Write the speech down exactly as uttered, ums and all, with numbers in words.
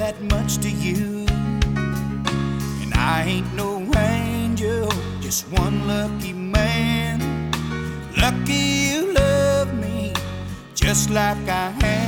that much to you. And I ain't no angel, just one lucky man. Lucky you love me just like I have.